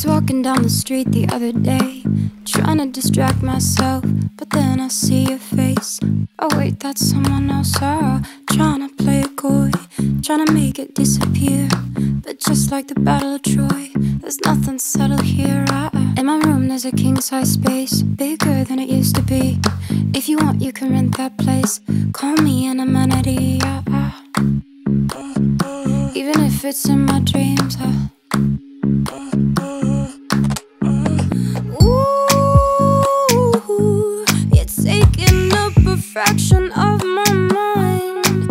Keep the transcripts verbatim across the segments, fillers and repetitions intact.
was walking down the street the other day, trying to distract myself, but then I see your face. Oh wait, that's someone else. Oh, trying to play it coy, trying to make it disappear. But just like the Battle of Troy, there's nothing settled here. I, in my room there's a king-size space, bigger than it used to be. If you want, you can rent that place. Call me an amenity. I, I, even if it's in my dreams. I, Ooh, you're taking up a fraction of my mind.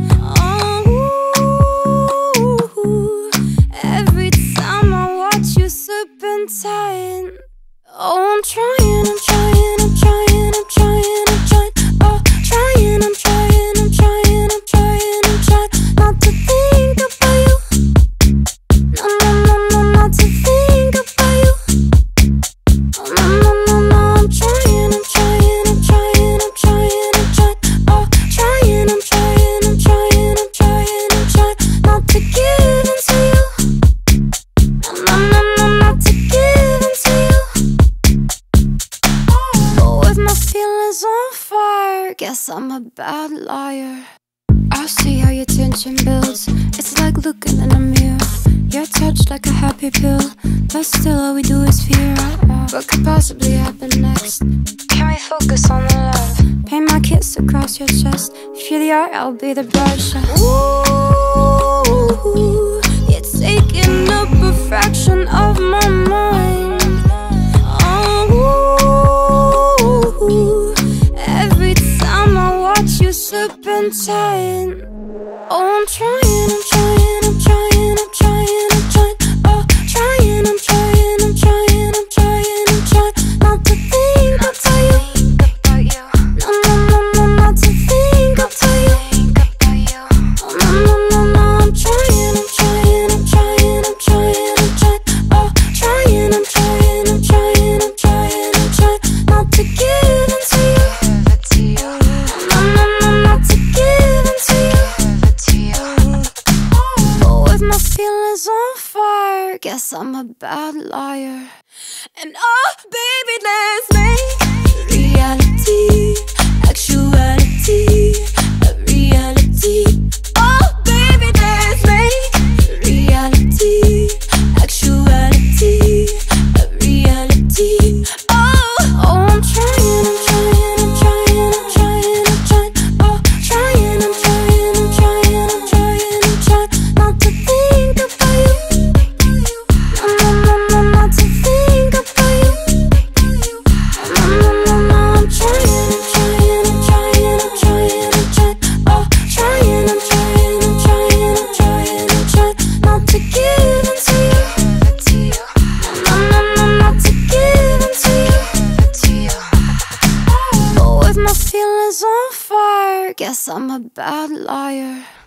Oh, every time I watch you serpentine. Oh, I'm trying, I'm trying, I'm trying, I'm trying, I'm trying. Oh, trying, I'm trying, I'm trying, I'm trying, I'm trying not to think about you. No, no, no, no, not to think about you. Oh, no, no, no, no, I'm trying, I'm trying, I'm trying, I'm trying, I'm trying. Oh, trying, I'm trying, I'm trying, I'm trying, I'm trying not to give in to you. No, no, no, no, not to give in to you. But with my feelings on fire, guess I'm a bad liar. I see how your tension builds. It's like looking in a mirror. You're touched like a happy pill, but still all we do is fear. What could possibly happen next? Can we focus on the love? Paint my kiss across your chest. If you're the art, I'll be the brush. Ooh, you're taking up a fraction of my mind. Oh, every time I watch you serpentine. Oh, I'm trying, I'm trying, I'm trying, I'm trying, I'm trying. Oh, trying, I'm trying, I'm trying, I'm trying, I'm trying not to think about you. No, no, no, no, not to think about you. Oh, no, no, no, no, I'm trying, I'm trying, I'm trying, I'm trying, I'm trying. Oh, trying, I'm trying, I'm trying, I'm trying, I'm trying not to give in to you. No, no, no, not to give in to you. My feelings on fire, guess I'm a bad liar. And oh, baby, let's make reality, actuality, a reality. Oh, baby, let's make reality, actuality, a reality. Oh, oh, I'm trying, I'm trying, I'm trying, I'm trying, I'm trying. Oh, trying, I'm trying, I'm trying, I'm trying, I'm trying not to think about you. No, no, no, no, not to think about you. No, no, no, no, I'm trying, I'm trying, I'm trying, I'm trying, I'm trying. Oh, trying, I'm trying, I'm trying, I'm trying, I'm trying not to give in to you. No, no, no, not to give in to you. But with my feelings on fire, guess I'm a bad liar.